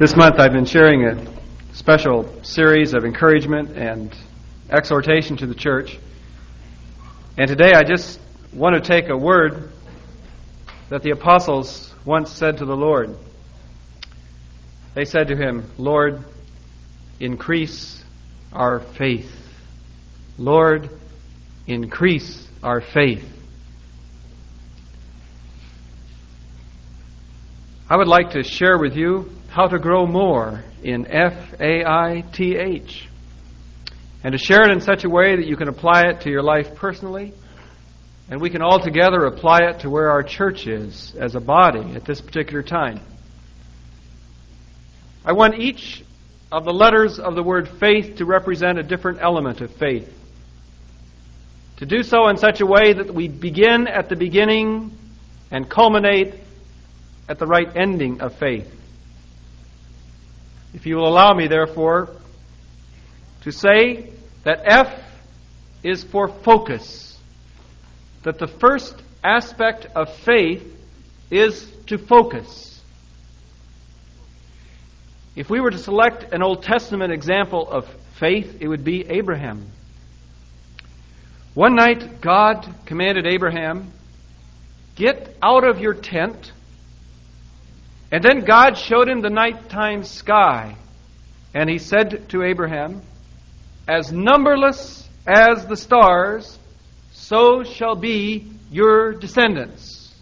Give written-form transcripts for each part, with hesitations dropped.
This month I've been sharing a special series of encouragement and exhortation to the church. And today I just want to take a word that the apostles once said to the Lord. They said to him, "Lord, increase our faith. Lord, increase our faith." I would like to share with you how to grow more in faith, and to share it in such a way that you can apply it to your life personally, and we can all together apply it to where our church is as a body at this particular time. I want each of the letters of the word faith to represent a different element of faith. To do so in such a way that we begin at the beginning and culminate at the right ending of faith. If you will allow me, therefore, to say that F is for focus, that the first aspect of faith is to focus. If we were to select an Old Testament example of faith, it would be Abraham. One night, God commanded Abraham, "Get out of your tent." And then God showed him the nighttime sky. And he said to Abraham, "As numberless as the stars, so shall be your descendants."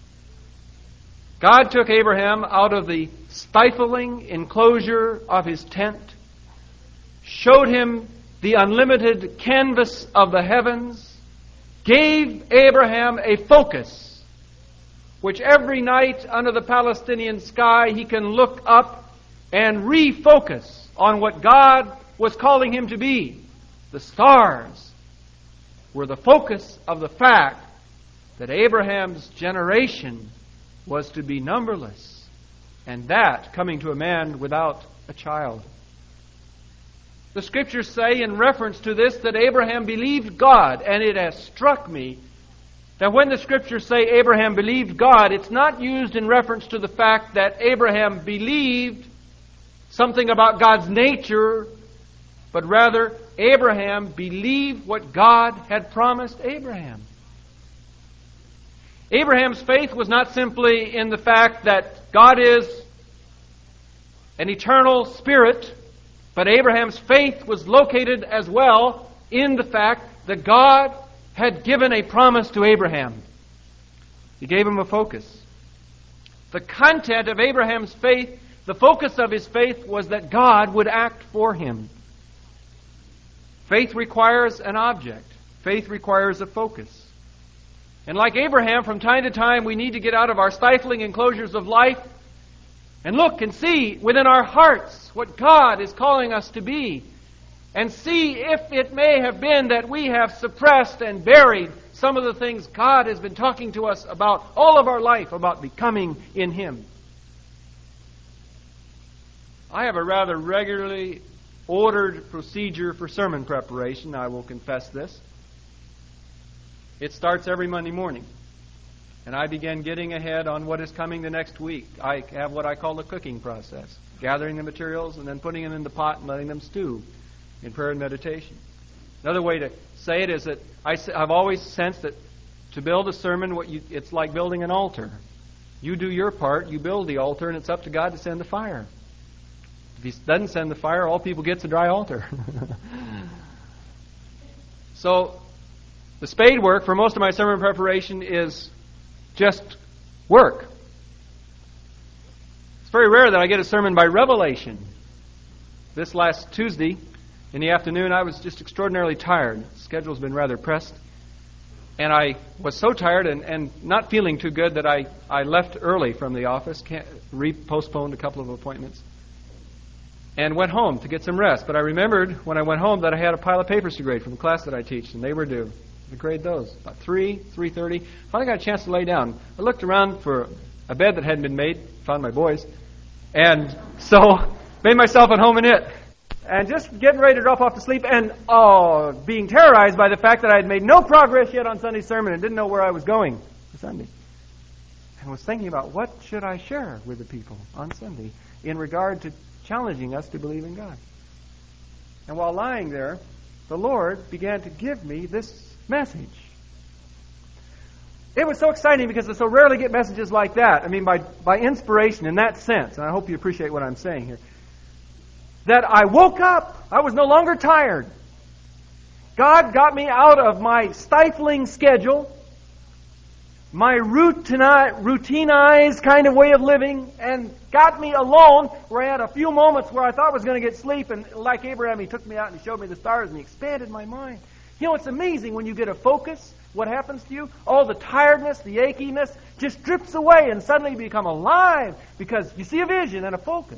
God took Abraham out of the stifling enclosure of his tent, showed him the unlimited canvas of the heavens, gave Abraham a focus, which every night under the Palestinian sky he can look up and refocus on what God was calling him to be. The stars were the focus of the fact that Abraham's generation was to be numberless, and that coming to a man without a child. The Scriptures say in reference to this that Abraham believed God, and it has struck me that when the Scriptures say Abraham believed God, it's not used in reference to the fact that Abraham believed something about God's nature, but rather Abraham believed what God had promised Abraham. Abraham's faith was not simply in the fact that God is an eternal spirit, but Abraham's faith was located as well in the fact that God had given a promise to Abraham. He gave him a focus. The content of Abraham's faith, the focus of his faith, was that God would act for him. Faith requires an object. Faith requires a focus. And like Abraham, from time to time, we need to get out of our stifling enclosures of life and look and see within our hearts what God is calling us to be, and see if it may have been that we have suppressed and buried some of the things God has been talking to us about all of our life, about becoming in Him. I have a rather regularly ordered procedure for sermon preparation, I will confess this. It starts every Monday morning, and I begin getting ahead on what is coming the next week. I have what I call the cooking process, gathering the materials and then putting them in the pot and letting them stew in prayer and meditation. Another way to say it is that I've always sensed that to build a sermon, it's like building an altar. You do your part, you build the altar, and it's up to God to send the fire. If He doesn't send the fire, all people get's a dry altar. So, the spade work for most of my sermon preparation is just work. It's very rare that I get a sermon by revelation. This last Tuesday, in the afternoon, I was just extraordinarily tired. The schedule's been rather pressed. And I was so tired and not feeling too good that I left early from the office, postponed a couple of appointments, and went home to get some rest. But I remembered when I went home that I had a pile of papers to grade from the class that I teach, and they were due. I grade those. About 3:30. Finally got a chance to lay down. I looked around for a bed that hadn't been made, found my boys, and so made myself at home in it. And just getting ready to drop off to sleep, and being terrorized by the fact that I had made no progress yet on Sunday's sermon and didn't know where I was going for Sunday. And was thinking about what should I share with the people on Sunday. in regard to challenging us to believe in God. And while lying there, the Lord began to give me this message. It was so exciting because I so rarely get messages like that. I mean, by inspiration in that sense, and I hope you appreciate what I'm saying here, that I woke up. I was no longer tired. God got me out of my stifling schedule, my routinized kind of way of living, and got me alone where I had a few moments where I thought I was going to get sleep, and like Abraham, He took me out and He showed me the stars and He expanded my mind. You know, it's amazing when you get a focus, what happens to you? All the tiredness, the achiness just drips away and suddenly you become alive because you see a vision and a focus.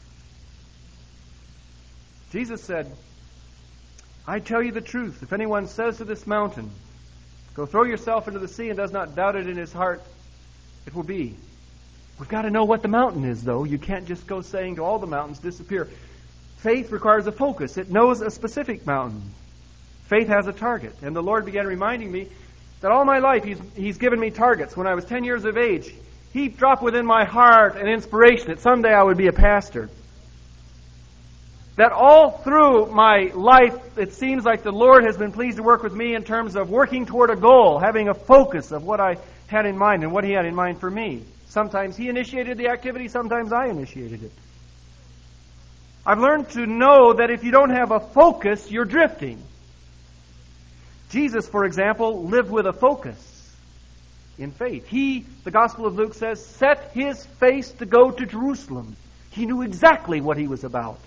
Jesus said, I tell you the truth, if anyone says to this mountain, go throw yourself into the sea and does not doubt it in his heart, it will be. We've got to know what the mountain is, though. You can't just go saying to all the mountains, disappear. Faith requires a focus. It knows a specific mountain. Faith has a target. And the Lord began reminding me that all my life He's given me targets. When I was 10 years of age, He dropped within my heart an inspiration that someday I would be a pastor. That all through my life, it seems like the Lord has been pleased to work with me in terms of working toward a goal, having a focus of what I had in mind and what He had in mind for me. Sometimes He initiated the activity, sometimes I initiated it. I've learned to know that if you don't have a focus, you're drifting. Jesus, for example, lived with a focus in faith. He, the Gospel of Luke says, set His face to go to Jerusalem. He knew exactly what He was about.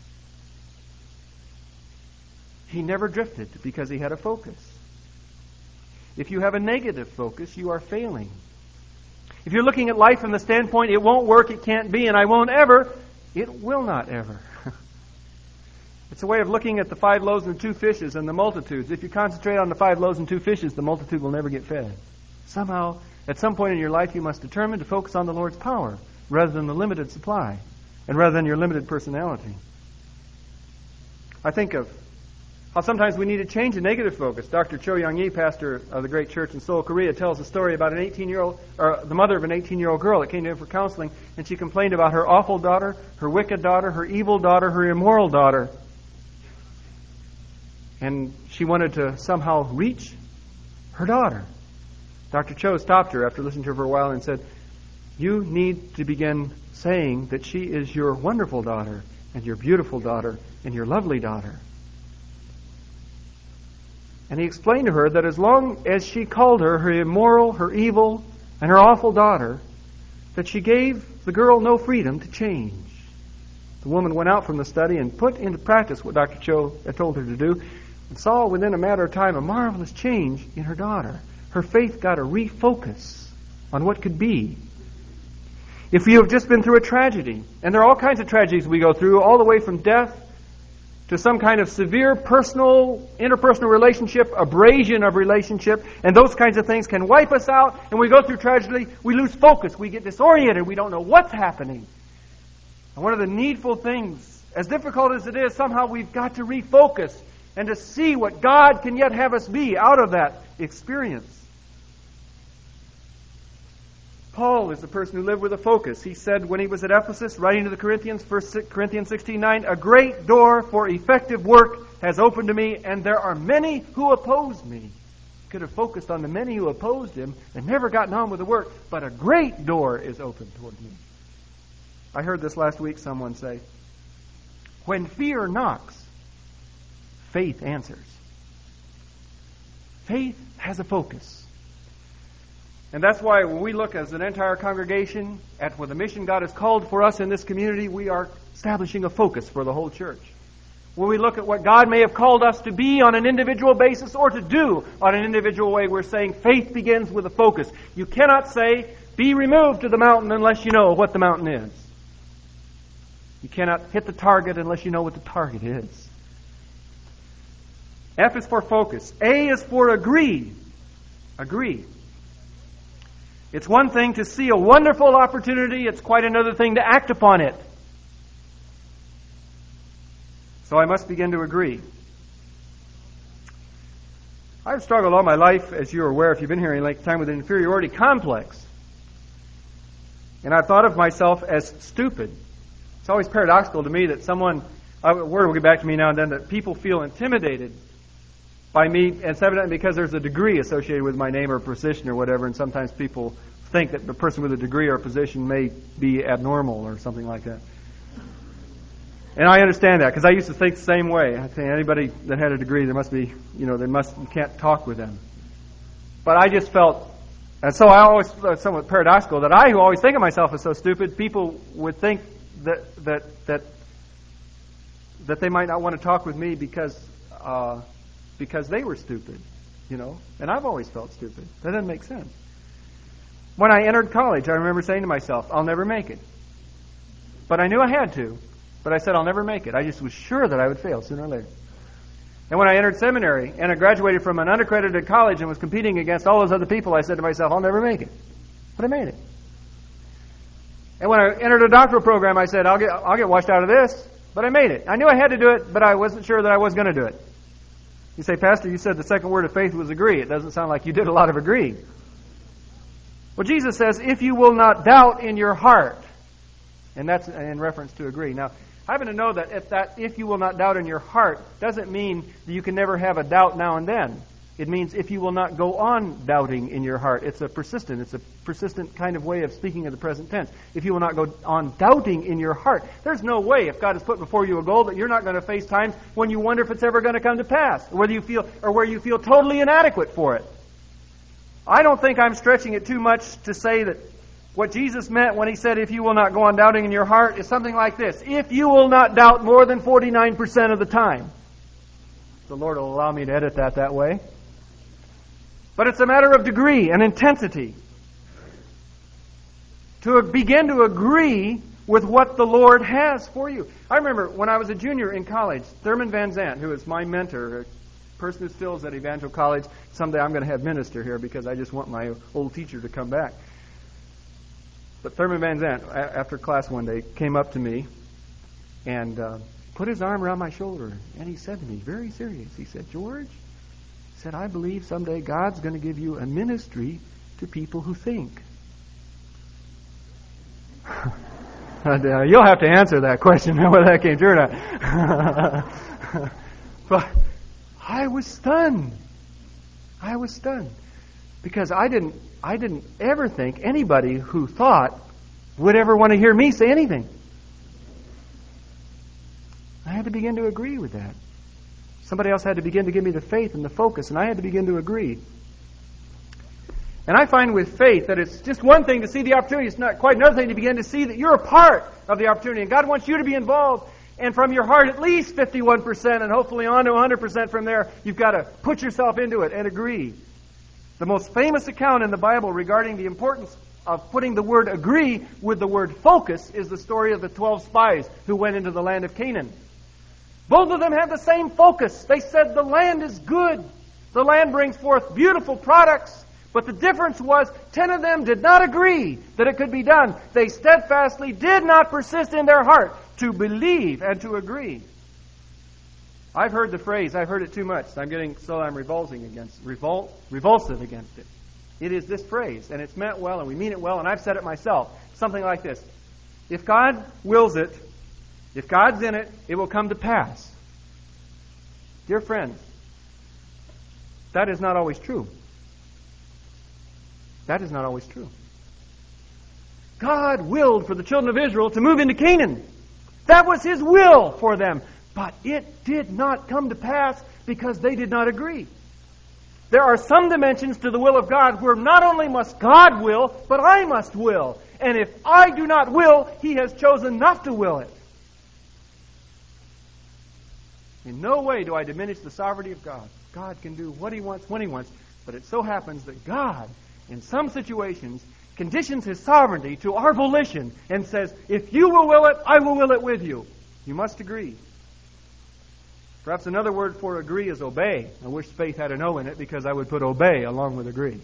He never drifted because He had a focus. If you have a negative focus, you are failing. If you're looking at life from the standpoint, it won't work, it can't be, and I won't ever, it will not ever. It's a way of looking at the 5 loaves and 2 fishes and the multitudes. If you concentrate on the 5 loaves and 2 fishes, the multitude will never get fed. Somehow, at some point in your life, you must determine to focus on the Lord's power rather than the limited supply and rather than your limited personality. I think of how sometimes we need to change a negative focus. Dr. Cho Young-yi, pastor of the great church in Seoul, Korea, tells a story about the mother of an 18-year-old girl that came to him for counseling, and she complained about her awful daughter, her wicked daughter, her evil daughter, her immoral daughter. And she wanted to somehow reach her daughter. Dr. Cho stopped her after listening to her for a while and said, you need to begin saying that she is your wonderful daughter, and your beautiful daughter, and your lovely daughter. And he explained to her that as long as she called her her immoral, her evil, and her awful daughter, that she gave the girl no freedom to change. The woman went out from the study and put into practice what Dr. Cho had told her to do, and saw within a matter of time a marvelous change in her daughter. Her faith got a refocus on what could be. If you have just been through a tragedy, and there are all kinds of tragedies we go through, all the way from death to some kind of severe interpersonal relationship, abrasion of relationship, and those kinds of things can wipe us out, and we go through tragedy, we lose focus, we get disoriented, we don't know what's happening. And one of the needful things, as difficult as it is, somehow we've got to refocus and to see what God can yet have us be out of that experience. Paul is the person who lived with a focus. He said when he was at Ephesus, writing to the Corinthians, 1 Corinthians 16:9, a great door for effective work has opened to me, and there are many who oppose me. He could have focused on the many who opposed him and never gotten on with the work, but a great door is opened toward me. I heard this last week, someone say, when fear knocks, faith answers. Faith has a focus. And that's why when we look as an entire congregation at what the mission God has called for us in this community, we are establishing a focus for the whole church. When we look at what God may have called us to be on an individual basis or to do on an individual way, we're saying faith begins with a focus. You cannot say, be removed to the mountain unless you know what the mountain is. You cannot hit the target unless you know what the target is. F is for focus. A is for agree. Agree. It's one thing to see a wonderful opportunity. It's quite another thing to act upon it. So I must begin to agree. I've struggled all my life, as you're aware, if you've been here any length of time, with an inferiority complex. And I've thought of myself as stupid. It's always paradoxical to me that a word will get back to me now and then, that people feel intimidated by me, and it's evident because there's a degree associated with my name or position or whatever, and sometimes people think that the person with a degree or a position may be abnormal or something like that. And I understand that, because I used to think the same way. I think anybody that had a degree, you can't talk with them. But I just felt, and so I always felt somewhat paradoxical, that I, who always think of myself as so stupid, people would think that they might not want to talk with me because they were stupid, And I've always felt stupid. That doesn't make sense. When I entered college, I remember saying to myself, I'll never make it. But I knew I had to. But I said, I'll never make it. I just was sure that I would fail sooner or later. And when I entered seminary and I graduated from an unaccredited college and was competing against all those other people, I said to myself, I'll never make it. But I made it. And when I entered a doctoral program, I said, I'll get washed out of this. But I made it. I knew I had to do it, but I wasn't sure that I was going to do it. You say, Pastor, you said the second word of faith was agree. It doesn't sound like you did a lot of agreeing. Well, Jesus says, if you will not doubt in your heart. And that's in reference to agree. Now, I happen to know that if you will not doubt in your heart doesn't mean that you can never have a doubt now and then. It means if you will not go on doubting in your heart. It's a persistent kind of way of speaking of the present tense. If you will not go on doubting in your heart. There's no way, if God has put before you a goal, that you're not going to face times when you wonder if it's ever going to come to pass, or where you feel totally inadequate for it. I don't think I'm stretching it too much to say that what Jesus meant when He said, if you will not go on doubting in your heart, is something like this. If you will not doubt more than 49% of the time. The Lord will allow me to edit that way. But it's a matter of degree and intensity. To begin to agree with what the Lord has for you. I remember when I was a junior in college, Thurman Van Zandt, who is my mentor, a person who still is at Evangel College. Someday I'm going to have minister here because I just want my old teacher to come back. But Thurman Van Zandt, after class one day, came up to me and put his arm around my shoulder. And he said to me, very serious, he said, George, he said, I believe someday God's going to give you a ministry to people who think. You'll have to answer that question, whether that came true or not. But I was stunned. Because I didn't ever think anybody who thought would ever want to hear me say anything. I had to begin to agree with that. Somebody else had to begin to give me the faith and the focus, and I had to begin to agree. And I find with faith that it's just one thing to see the opportunity. It's not quite another thing to begin to see that you're a part of the opportunity. And God wants you to be involved. And from your heart, at least 51%, and hopefully on to 100% from there, you've got to put yourself into it and agree. The most famous account in the Bible regarding the importance of putting the word agree with the word focus is the story of the 12 spies who went into the land of Canaan. Both of them had the same focus. They said the land is good. The land brings forth beautiful products. But the difference was 10 of them did not agree that it could be done. They steadfastly did not persist in their heart to believe and to agree. I've heard the phrase, I've heard it too much. I'm revulsive against it. It is this phrase, and it's meant well, and we mean it well, and I've said it myself. Something like this. If God wills it, if God's in it, it will come to pass. Dear friends, that is not always true. That is not always true. God willed for the children of Israel to move into Canaan. That was His will for them. But it did not come to pass because they did not agree. There are some dimensions to the will of God where not only must God will, but I must will. And if I do not will, He has chosen not to will it. In no way do I diminish the sovereignty of God. God can do what He wants when He wants. But it so happens that God, in some situations, conditions His sovereignty to our volition and says, if you will it, I will will it with you. You must agree. Perhaps another word for agree is obey. I wish faith had an O in it because I would put obey along with agree.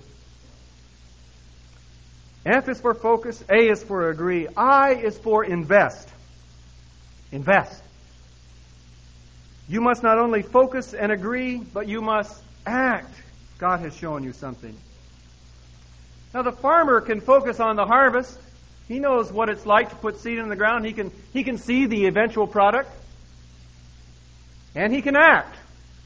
F is for focus. A is for agree. I is for invest. Invest. You must not only focus and agree, but you must act. God has shown you something. Now the farmer can focus on the harvest, He knows what it's like to put seed in the ground. He can see the eventual product. And he can act.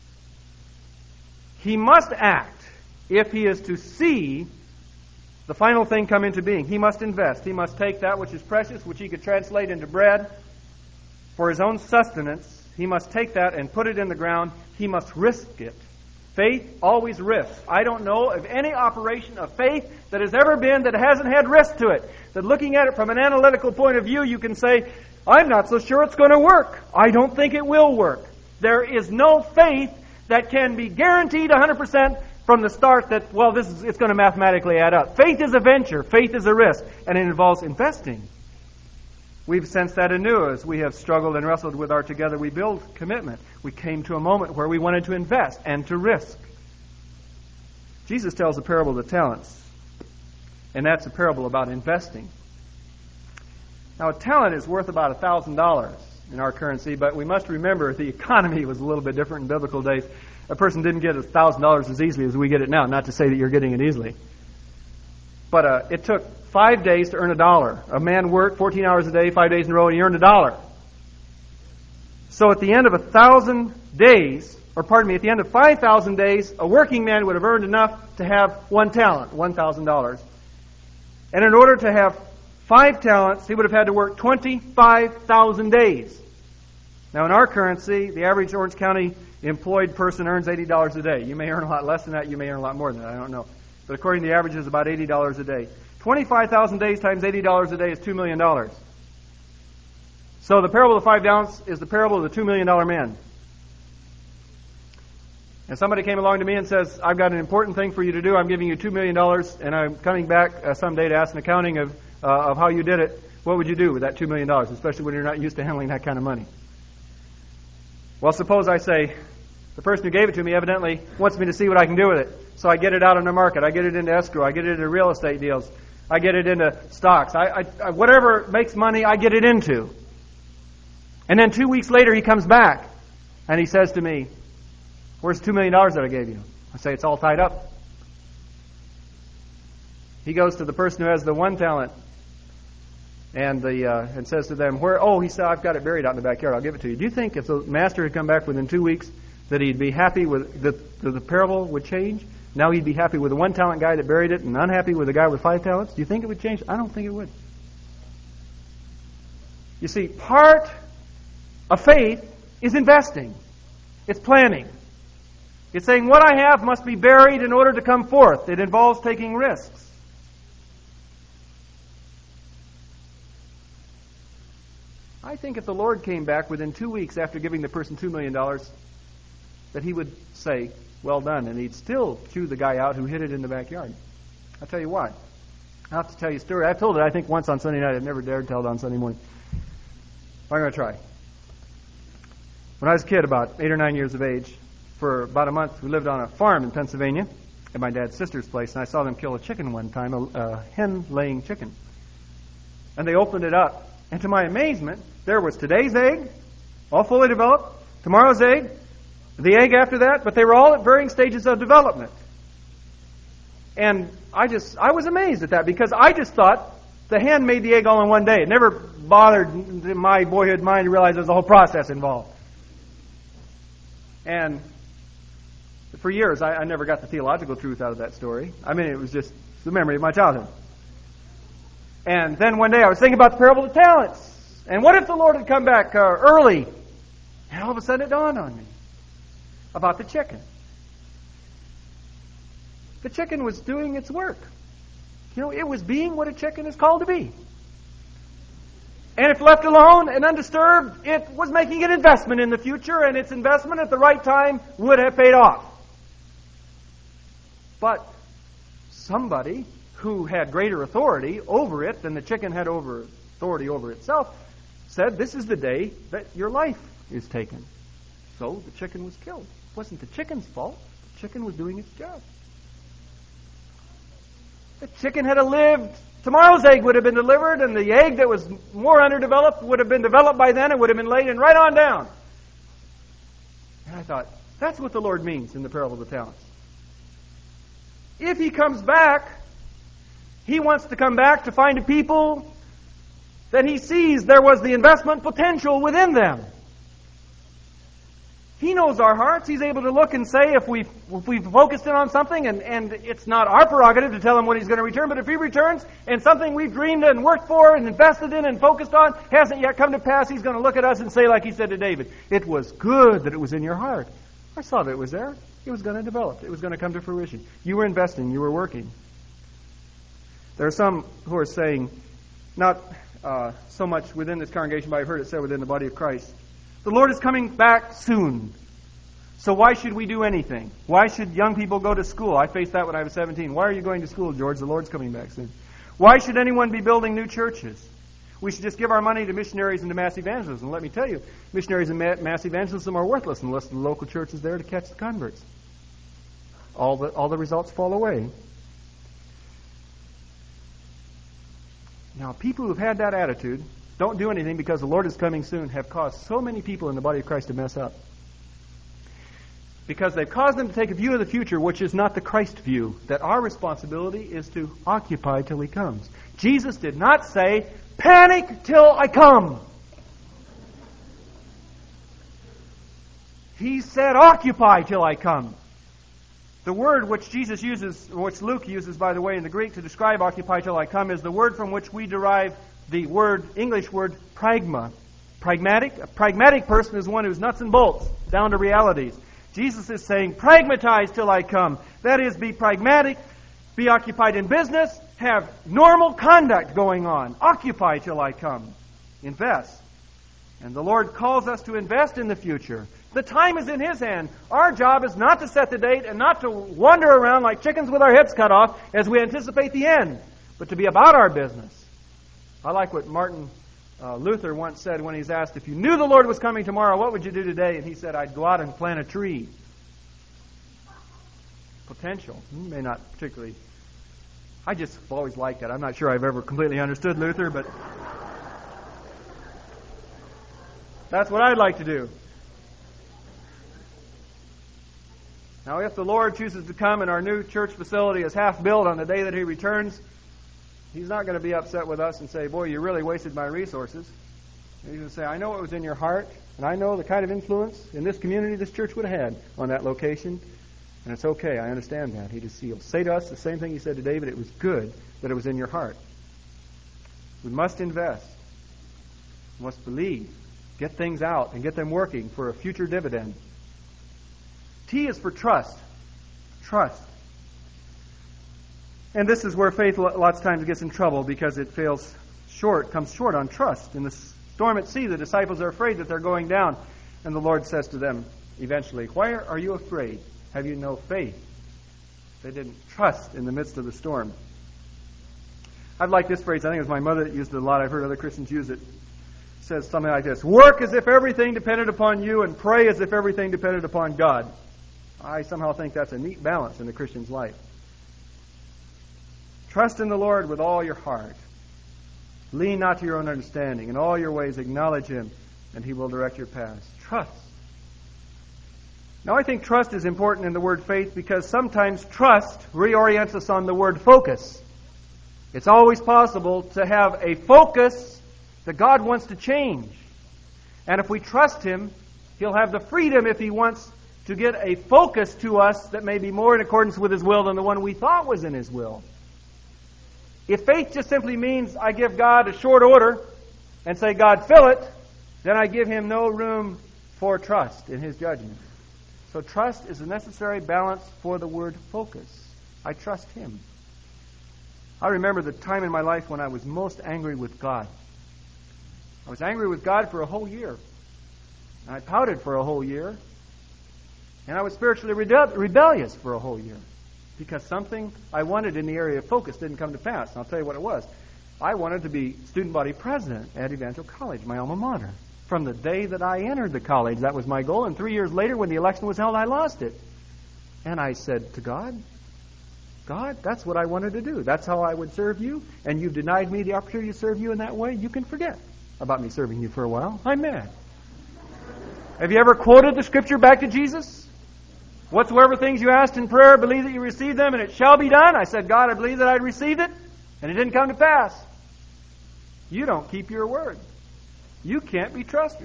He must act if he is to see the final thing come into being. He must invest. He must take that which is precious, which he could translate into bread for his own sustenance. He must take that and put it in the ground. He must risk it. Faith always risks. I don't know of any operation of faith that has ever been that hasn't had risk to it. That looking at it from an analytical point of view, you can say, I'm not so sure it's going to work. I don't think it will work. There is no faith that can be guaranteed 100% from the start that, well, it's going to mathematically add up. Faith is a venture. Faith is a risk. And it involves investing. We've sensed that anew as we have struggled and wrestled with our Together We Build commitment. We came to a moment where we wanted to invest and to risk. Jesus tells a parable of the talents. And that's a parable about investing. Now, a talent is worth about $1,000 in our currency, but we must remember the economy was a little bit different in biblical days. A person didn't get $1,000 as easily as we get it now. Not to say that you're getting it easily. But it took 5 days to earn $1. A man worked 14 hours a day, 5 days in a row, and he earned $1. So at the end of 1,000 days, at the end of 5,000 days, a working man would have earned enough to have one talent, $1,000. And in order to have 5 talents, he would have had to work 25,000 days. Now, in our currency, the average Orange County employed person earns $80 a day. You may earn a lot less than that. You may earn a lot more than that. I don't know. But according to the average, it's about $80 a day. 25,000 days times $80 a day is $2 million. So the parable of the 5 talents is the parable of the $2 million man. And somebody came along to me and says, I've got an important thing for you to do. I'm giving you $2 million, and I'm coming back someday to ask an accounting of how you did it. What would you do with that $2 million, especially when you're not used to handling that kind of money? Well, suppose I say, the person who gave it to me evidently wants me to see what I can do with it. So I get it out on the market. I get it into escrow. I get it into real estate deals. I get it into stocks. I whatever makes money, I get it into. And then 2 weeks later, he comes back, and he says to me, where's $2 million that I gave you? I say, it's all tied up. He goes to the person who has the 1 talent and says to them, where? Oh, he said, I've got it buried out in the backyard. I'll give it to you. Do you think if the master had come back within 2 weeks that he'd be happy with the parable would change? Now he'd be happy with the 1 talent guy that buried it and unhappy with the guy with 5 talents? Do you think it would change? I don't think it would. You see, part of faith is investing. It's planning. It's saying what I have must be buried in order to come forth. It involves taking risks. I think if the Lord came back within 2 weeks after giving the person $2 million, that he would say, well done, and he'd still chew the guy out who hid it in the backyard. I'll tell you why. I'll have to tell you a story. I've told it, I think, once on Sunday night. I've never dared tell it on Sunday morning. I'm going to try. When I was a kid, about 8 or 9 years of age, for about a month, we lived on a farm in Pennsylvania at my dad's sister's place, and I saw them kill a chicken one time, a hen-laying chicken. And they opened it up, and to my amazement, there was today's egg, all fully developed, tomorrow's egg, the egg after that, but they were all at varying stages of development. And I was amazed at that, because I just thought the hen made the egg all in one day. It never bothered my boyhood mind to realize there's a whole process involved. And for years, I never got the theological truth out of that story. I mean, it was just the memory of my childhood. And then one day I was thinking about the parable of the talents. And what if the Lord had come back early? And all of a sudden it dawned on me about the chicken. The chicken was doing its work. You know, it was being what a chicken is called to be. And if left alone and undisturbed, it was making an investment in the future, and its investment at the right time would have paid off. But somebody who had greater authority over it than the chicken had authority over itself said, this is the day that your life is taken. So the chicken was killed. It wasn't the chicken's fault. The chicken was doing its job. The chicken had lived. Tomorrow's egg would have been delivered, and the egg that was more underdeveloped would have been developed by then and would have been laid and right on down. And I thought, that's what the Lord means in the parable of the talents. If He comes back, He wants to come back to find a people then He sees there was the investment potential within them. He knows our hearts. He's able to look and say if we've focused in on something, and it's not our prerogative to tell Him what He's going to return, but if He returns and something we've dreamed and worked for and invested in and focused on hasn't yet come to pass, He's going to look at us and say, like He said to David, "It was good that it was in your heart. I saw that it was there. It was going to develop. It was going to come to fruition. You were investing. You were working." There are some who are saying, not so much within this congregation, but I've heard it said within the body of Christ, the Lord is coming back soon. So why should we do anything? Why should young people go to school? I faced that when I was 17. Why are you going to school, George? The Lord's coming back soon. Why should anyone be building new churches? We should just give our money to missionaries and to mass evangelism. Let me tell you, missionaries and mass evangelism are worthless unless the local church is there to catch the converts. All the results fall away. Now, people who've had that attitude, don't do anything because the Lord is coming soon, have caused so many people in the body of Christ to mess up. Because they've caused them to take a view of the future which is not the Christ view, that our responsibility is to occupy till He comes. Jesus did not say, "Panic till I come." He said, "Occupy till I come." The word which Jesus uses, which Luke uses, by the way, in the Greek to describe "occupy till I come" is the word from which we derive the English word pragma. Pragmatic? A pragmatic person is one who's nuts and bolts, down to realities. Jesus is saying, pragmatize till I come. That is, be pragmatic, be occupied in business, have normal conduct going on. Occupy till I come. Invest. And the Lord calls us to invest in the future. The time is in His hand. Our job is not to set the date and not to wander around like chickens with our heads cut off as we anticipate the end, but to be about our business. I like what Martin Luther once said when he's asked, if you knew the Lord was coming tomorrow, what would you do today? And he said, I'd go out and plant a tree. Potential. He may not particularly. I just always liked that. I'm not sure I've ever completely understood Luther, but that's what I'd like to do. Now, if the Lord chooses to come and our new church facility is half built on the day that He returns, He's not going to be upset with us and say, boy, you really wasted my resources. He's going to say, I know what was in your heart, and I know the kind of influence in this community this church would have had on that location, and it's okay, I understand that. He'll say to us the same thing He said to David, it was good that it was in your heart. We must invest. We must believe. Get things out and get them working for a future dividend. T is for trust. Trust. And this is where faith lots of times gets in trouble because it comes short on trust. In the storm at sea, the disciples are afraid that they're going down. And the Lord says to them eventually, why are you afraid? Have you no faith? They didn't trust in the midst of the storm. I've liked this phrase. I think it was my mother that used it a lot. I've heard other Christians use it. It says something like this: work as if everything depended upon you and pray as if everything depended upon God. I somehow think that's a neat balance in the Christian's life. Trust in the Lord with all your heart. Lean not to your own understanding. In all your ways acknowledge Him, and He will direct your paths. Trust. Now, I think trust is important in the word faith because sometimes trust reorients us on the word focus. It's always possible to have a focus that God wants to change. And if we trust Him, He'll have the freedom, if He wants, to get a focus to us that may be more in accordance with His will than the one we thought was in His will. If faith just simply means I give God a short order and say, God, fill it, then I give Him no room for trust in His judgment. So trust is a necessary balance for the word focus. I trust Him. I remember the time in my life when I was most angry with God. I was angry with God for a whole year. And I pouted for a whole year. And I was spiritually rebellious for a whole year. Because something I wanted in the area of focus didn't come to pass. And I'll tell you what it was. I wanted to be student body president at Evangel College, my alma mater. From the day that I entered the college, that was my goal. And 3 years later, when the election was held, I lost it. And I said to God, that's what I wanted to do. That's how I would serve you. And you've denied me the opportunity to serve you in that way. You can forget about me serving you for a while. I'm mad. Have you ever quoted the Scripture back to Jesus? Whatsoever things you asked in prayer, believe that you received them, and it shall be done. I said, God, I believe that I'd received it, and it didn't come to pass. You don't keep your word. You can't be trusted.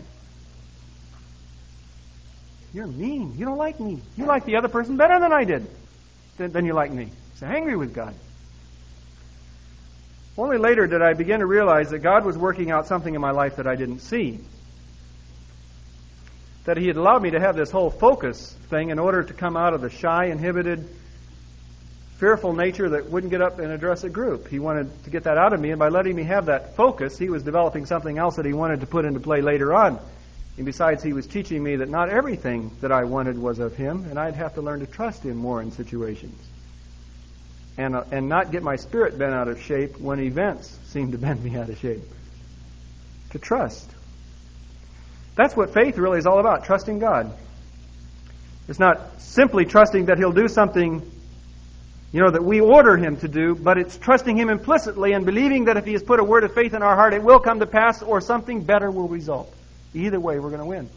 You're mean. You don't like me. You like the other person better than I did. Than you like me. So angry with God. Only later did I begin to realize that God was working out something in my life that I didn't see. That He had allowed me to have this whole focus thing in order to come out of the shy, inhibited, fearful nature that wouldn't get up and address a group. He wanted to get that out of me, and by letting me have that focus, He was developing something else that He wanted to put into play later on. And besides, He was teaching me that not everything that I wanted was of Him, and I'd have to learn to trust Him more in situations. And not get my spirit bent out of shape when events seem to bend me out of shape. To trust. That's what faith really is all about, trusting God. It's not simply trusting that He'll do something, that we order Him to do, but it's trusting Him implicitly and believing that if He has put a word of faith in our heart, it will come to pass or something better will result. Either way, we're going to win.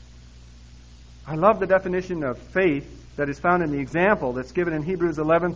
I love the definition of faith that is found in the example that's given in Hebrews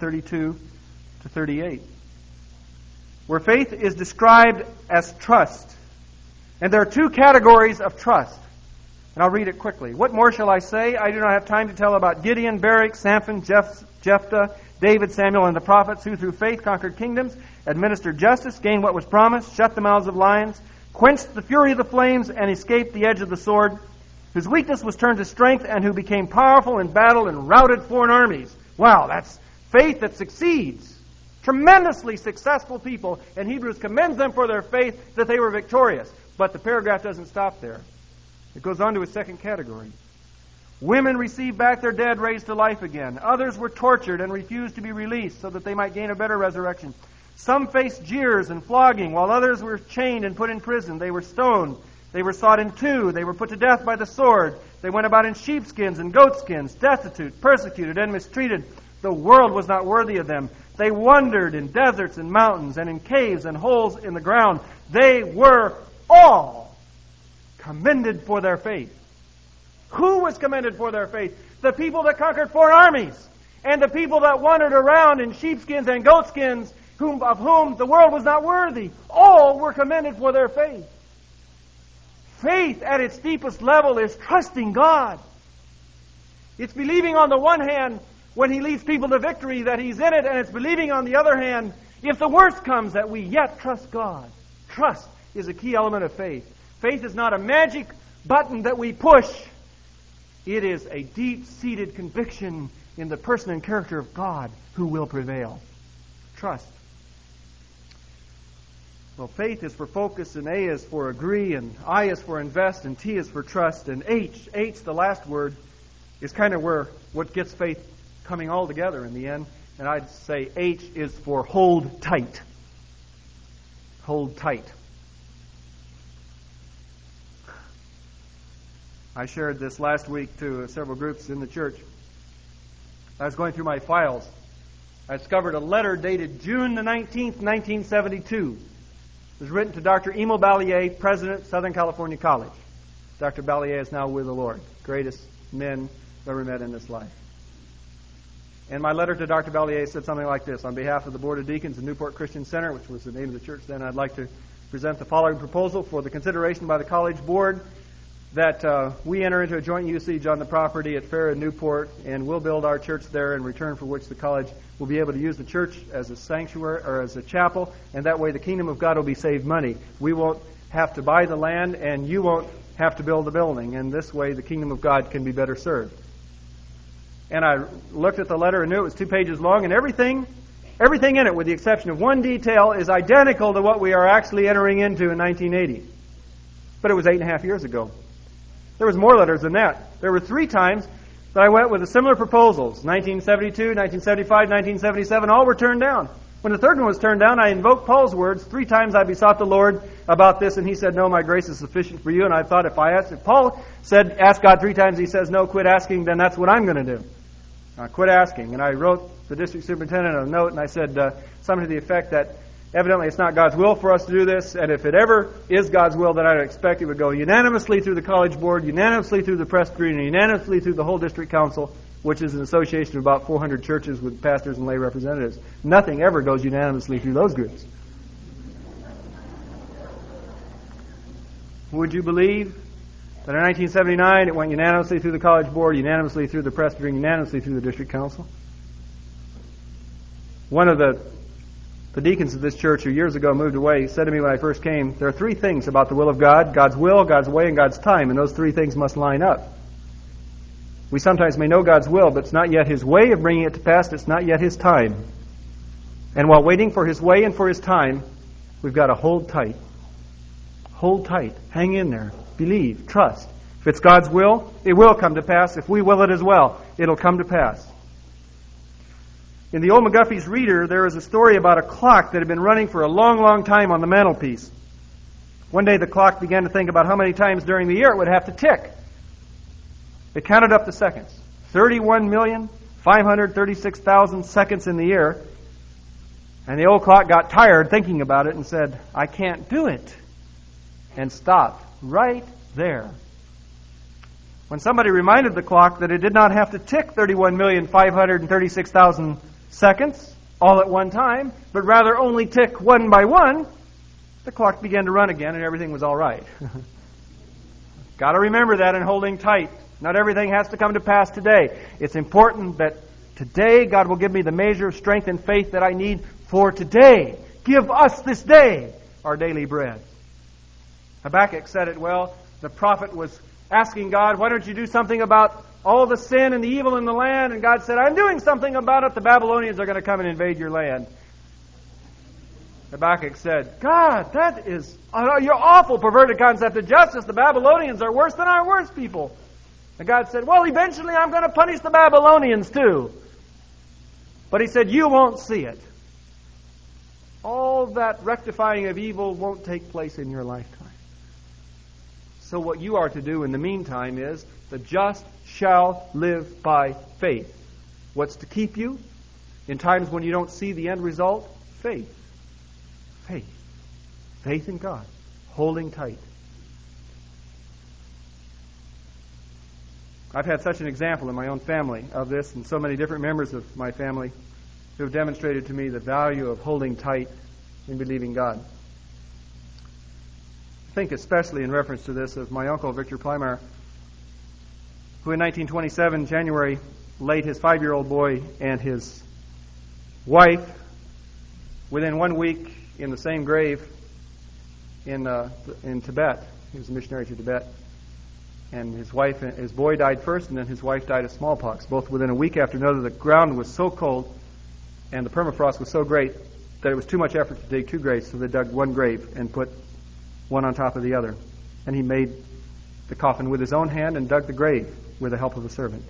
11:32-38, where faith is described as trust. And there are two categories of trust. And I'll read it quickly. What more shall I say? I do not have time to tell about Gideon, Barak, Samson, Jephthah, David, Samuel, and the prophets, who through faith conquered kingdoms, administered justice, gained what was promised, shut the mouths of lions, quenched the fury of the flames, and escaped the edge of the sword, whose weakness was turned to strength, and who became powerful in battle and routed foreign armies. Wow, that's faith that succeeds. Tremendously successful people, and Hebrews commends them for their faith that they were victorious. But the paragraph doesn't stop there. It goes on to a second category. Women received back their dead raised to life again. Others were tortured and refused to be released so that they might gain a better resurrection. Some faced jeers and flogging, while others were chained and put in prison. They were stoned. They were sawed in two. They were put to death by the sword. They went about in sheepskins and goatskins, destitute, persecuted, and mistreated. The world was not worthy of them. They wandered in deserts and mountains and in caves and holes in the ground. They were all commended for their faith. Who was commended for their faith? The people that conquered foreign armies and the people that wandered around in sheepskins and goatskins, of whom the world was not worthy. All were commended for their faith. Faith at its deepest level is trusting God. It's believing on the one hand when He leads people to victory that He's in it, and it's believing on the other hand, if the worst comes, that we yet trust God. Trust is a key element of faith. Faith is not a magic button that we push. It is a deep-seated conviction in the person and character of God who will prevail. Trust. Well, faith is for focus, and A is for agree, and I is for invest, and T is for trust, and H, the last word, is kind of where what gets faith coming all together in the end. And I'd say H is for hold tight. Hold tight. I shared this last week to several groups in the church. I was going through my files. I discovered a letter dated June the 19th, 1972. It was written to Dr. Emil Ballier, President, Southern California College. Dr. Ballier is now with the Lord. Greatest men I've ever met in this life. And my letter to Dr. Ballier said something like this: on behalf of the Board of Deacons of Newport Christian Center, which was the name of the church then, I'd like to present the following proposal for the consideration by the college board, that we enter into a joint usage on the property at Fair and Newport, and we'll build our church there, in return for which the college will be able to use the church as a sanctuary or as a chapel, and that way the kingdom of God will be saved money. We won't have to buy the land, and you won't have to build the building, and this way the kingdom of God can be better served. And I looked at the letter and knew it was 2 pages long, and everything in it, with the exception of one detail, is identical to what we are actually entering into in 1980. But it was 8.5 years ago. There was more letters than that. There were 3 times that I went with the similar proposals. 1972, 1975, 1977, all were turned down. When the third one was turned down, I invoked Paul's words. 3 times I besought the Lord about this, and He said, no, my grace is sufficient for you. And I thought, if Paul said, ask God 3 times, He says, no, quit asking, then that's what I'm going to do. Quit asking. And I wrote the district superintendent a note, and I said something to the effect that evidently it's not God's will for us to do this, and if it ever is God's will, then I'd expect it would go unanimously through the college board, unanimously through the presbytery, and unanimously through the whole district council, which is an association of about 400 churches with pastors and lay representatives. Nothing ever goes unanimously through those groups. Would you believe that in 1979 it went unanimously through the College Board, unanimously through the Presbyterian, unanimously through the District Council? One of the deacons of this church who years ago moved away said to me when I first came, there are three things about the will of God: God's will, God's way, and God's time, and those three things must line up. We sometimes may know God's will, but it's not yet His way of bringing it to pass. It's not yet His time. And while waiting for His way and for His time, we've got to hold tight. Hold tight. Hang in there. Believe. Trust. If it's God's will, it will come to pass. If we will it as well, it'll come to pass. In the old McGuffey's Reader, there is a story about a clock that had been running for a long, long time on the mantelpiece. One day the clock began to think about how many times during the year it would have to tick. It counted up the seconds. 31,536,000 seconds in the year. And the old clock got tired thinking about it and said, I can't do it. And stopped right there. When somebody reminded the clock that it did not have to tick 31,536,000 seconds all at one time, but rather only tick one by one, the clock began to run again and everything was all right. Got to remember that in holding tight. Not everything has to come to pass today. It's important that today God will give me the measure of strength and faith that I need for today. Give us this day our daily bread. Habakkuk said it well. The prophet was asking God, why don't you do something about all the sin and the evil in the land? And God said, I'm doing something about it. The Babylonians are going to come and invade your land. Habakkuk said, God, that is your awful perverted concept of justice. The Babylonians are worse than our worst people. And God said, well, eventually I'm going to punish the Babylonians too. But He said, you won't see it. All that rectifying of evil won't take place in your lifetime. So what you are to do in the meantime is, the just shall live by faith. What's to keep you in times when you don't see the end result? Faith. Faith. Faith in God. Holding tight. I've had such an example in my own family of this, and so many different members of my family who have demonstrated to me the value of holding tight in believing God. I think especially in reference to this of my uncle, Victor Plymar, who in 1927, January, laid his 5-year-old boy and his wife within 1 week in the same grave in Tibet. He was a missionary to Tibet. And his boy died first, and then his wife died of smallpox, both within a week after another. The ground was so cold and the permafrost was so great that it was too much effort to dig 2 graves, so they dug 1 grave and put one on top of the other. And he made the coffin with his own hand and dug the grave with the help of a servant.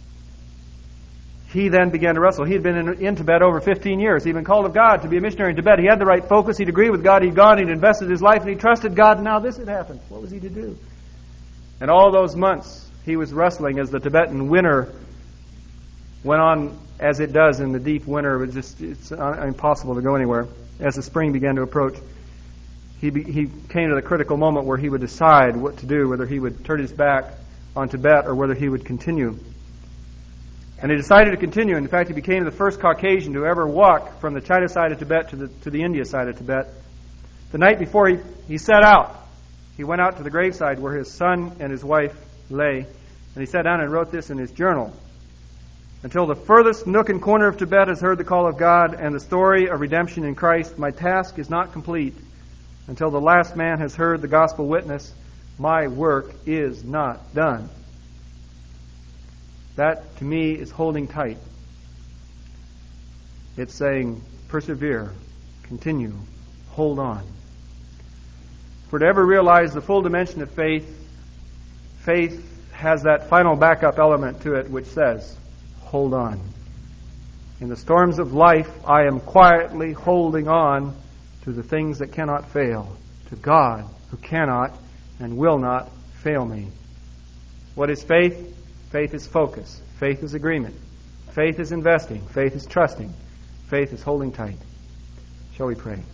He then began to wrestle. He had been in Tibet over 15 years. He'd been called of God to be a missionary in Tibet. He had the right focus. He'd agreed with God. He'd gone. He'd invested his life, and he trusted God. And now this had happened. What was he to do? And all those months, he was wrestling as the Tibetan winter went on as it does in the deep winter. It's impossible to go anywhere. As the spring began to approach, he came to the critical moment where he would decide what to do, whether he would turn his back on Tibet or whether he would continue. And he decided to continue. In fact, he became the first Caucasian to ever walk from the China side of Tibet to the India side of Tibet. The night before he set out, he went out to the graveside where his son and his wife lay, and he sat down and wrote this in his journal. Until the furthest nook and corner of Tibet has heard the call of God and the story of redemption in Christ, my task is not complete. Until the last man has heard the gospel witness, my work is not done. That, to me, is holding tight. It's saying, persevere, continue, hold on. For to ever realize the full dimension of faith, faith has that final backup element to it which says, hold on. In the storms of life, I am quietly holding on to the things that cannot fail, to God who cannot and will not fail me. What is faith? Faith is focus. Faith is agreement. Faith is investing. Faith is trusting. Faith is holding tight. Shall we pray?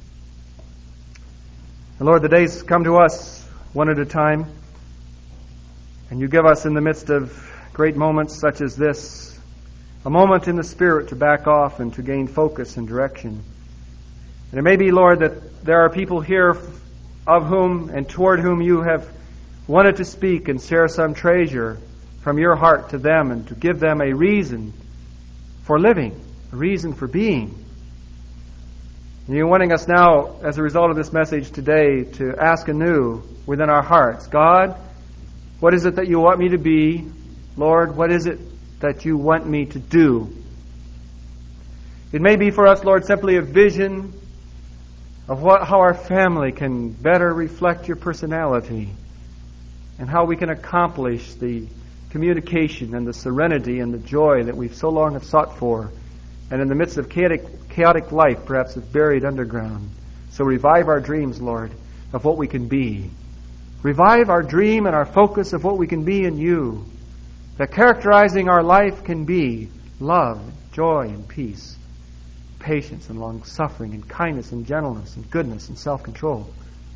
And Lord, the days come to us one at a time, and you give us in the midst of great moments such as this, a moment in the Spirit to back off and to gain focus and direction. And it may be, Lord, that there are people here of whom and toward whom you have wanted to speak and share some treasure from your heart to them and to give them a reason for living, a reason for being. And you're wanting us now, as a result of this message today, to ask anew within our hearts, God, what is it that you want me to be? Lord, what is it that you want me to do? It may be for us, Lord, simply a vision of how our family can better reflect your personality and how we can accomplish the communication and the serenity and the joy that we've so long have sought for, and in the midst of chaotic life perhaps is buried underground. So revive our dreams, Lord, of what we can be. Revive our dream and our focus of what we can be in you, that characterizing our life can be love, joy, and peace, patience and long-suffering and kindness and gentleness and goodness and self-control.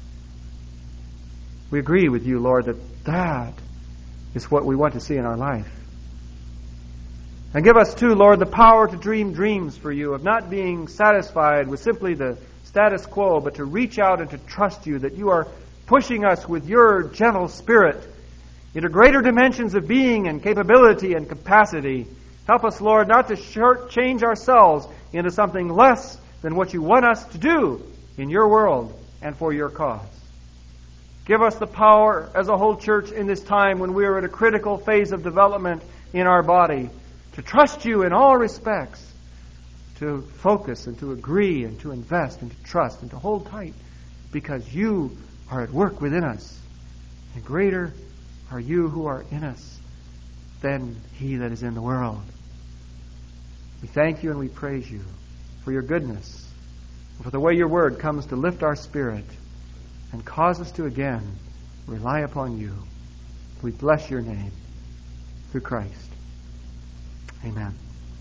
We agree with you, Lord, that is what we want to see in our life. And give us, too, Lord, the power to dream dreams for you, of not being satisfied with simply the status quo, but to reach out and to trust you, that you are pushing us with your gentle spirit into greater dimensions of being and capability and capacity. Help us, Lord, not to shortchange ourselves into something less than what you want us to do in your world and for your cause. Give us the power as a whole church in this time when we are at a critical phase of development in our body to trust you in all respects, to focus and to agree and to invest and to trust and to hold tight, because you are at work within us, and greater are you who are in us than he that is in the world. We thank you and we praise you for your goodness, and for the way your word comes to lift our spirit and cause us to again rely upon you. We bless your name through Christ. Amen.